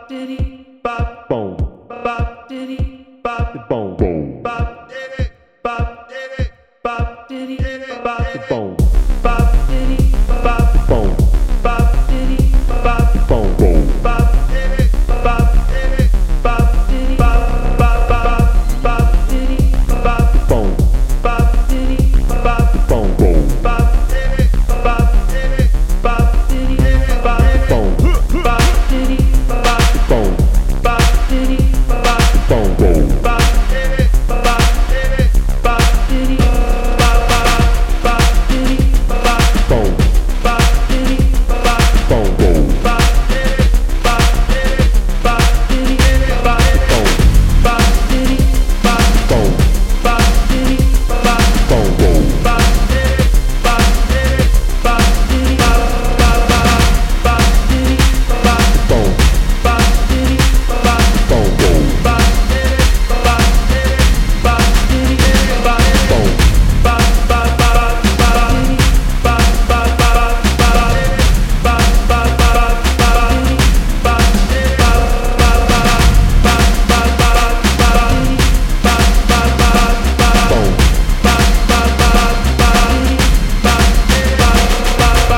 diddy bop boom bop diddy bop boom boom bop diddy bop diddy bop diddy bop boom bop diddy bop boom bop diddy bop boom boom bop diddy bop diddy bop diddy bop bop bop bop diddy bop boom bop diddy bop boom boom bop diddy bop diddy bop diddy bop boom bop diddy bop boom bop diddy bop boom boom bop diddy bop diddy bop diddy bop bop bop diddy bop boom bop diddy bop boom boom bop diddy bop diddy bop diddy bop boom bop diddy bop boom bop diddy bop boom boom bop diddy bop diddy bop diddy bop bop bop diddy bop boom bop diddy bop boom boom bop diddy bop diddy bop diddy bop boom bop bop bop bop diddy bop bop bop bop diddy bop bop bop bop diddy bop diddy bop bop bop bop bop bop diddy bop bop bop bop boom bop bop bop bop diddy bop diddy bop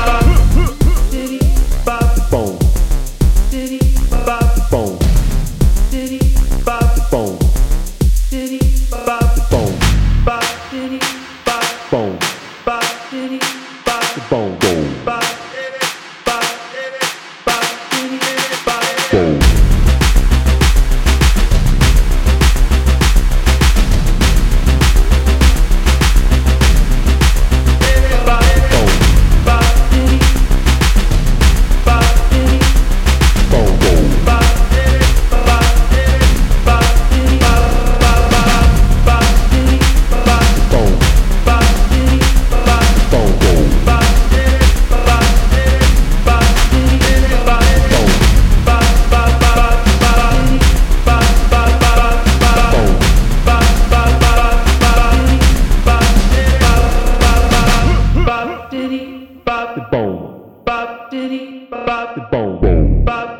bop diddy bop boom diddy bop boom diddy bop boom diddy bop boom bop diddy bop boom bop diddy bop boom boom bop diddy bop diddy bop diddy bop boom. Bop diddy bop boom bop diddy bop boom boom bop